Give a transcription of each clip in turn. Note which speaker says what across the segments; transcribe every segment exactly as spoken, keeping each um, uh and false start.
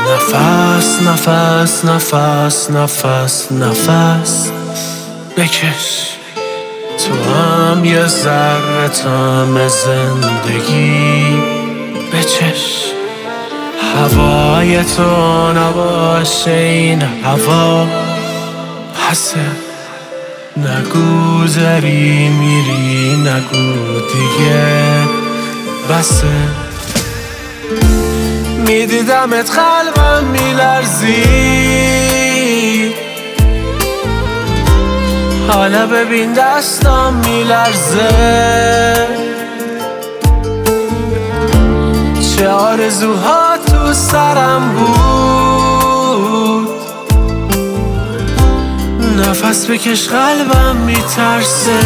Speaker 1: نفس نفس نفس نفس نفس بکش، تو هم یه ذره طعم زندگی بچش. هوای تو نباشه این هوا پسه، نگو داری میری، نگو دیگه بسه. میدیدمت قلبم میلرزی، حالا ببین دستم میلرزه. چه آرزوها تو سرم بود، نفس بکش قلبم میترسه.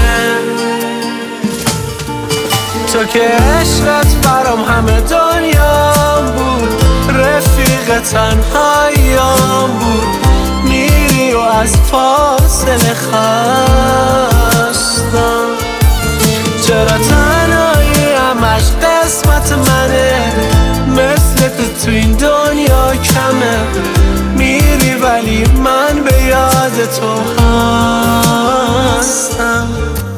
Speaker 1: تو که عشقت برام همه دنیام بود، رفیق تنهاییام بود. میری و از فاصله خستم، چرا تنهایی همش قسمت منه؟ مثل تو تو این دنیا کمه. میری ولی من به یاد تو هستم.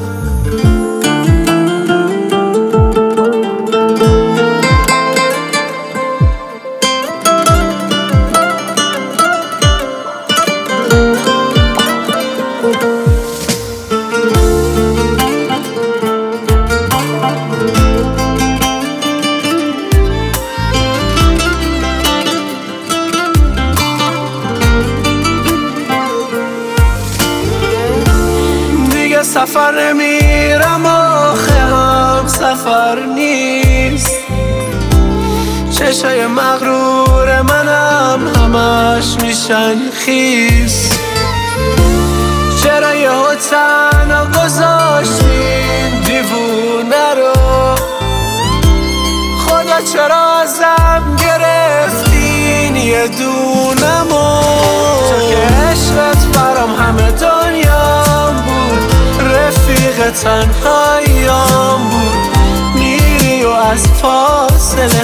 Speaker 1: سفر نمیرم آخه هم سفر نیست. چشای مغرور منم همش میشن خیس. چرا یهو تنها گذاشتین دیوونه رو؟ خدا چرا ازم گرفتین یه دونمو؟ تو که عشقت برام همه دنیام بود، رفیق تنهاییام بود. میری و از فاصله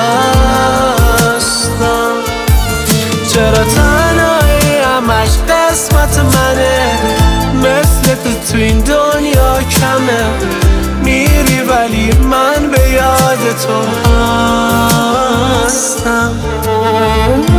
Speaker 1: خستم، چرا تنهایی همش قسمت منه؟ مثل تو تو این دنیا کمه. میری ولی من به یاد تو هستم.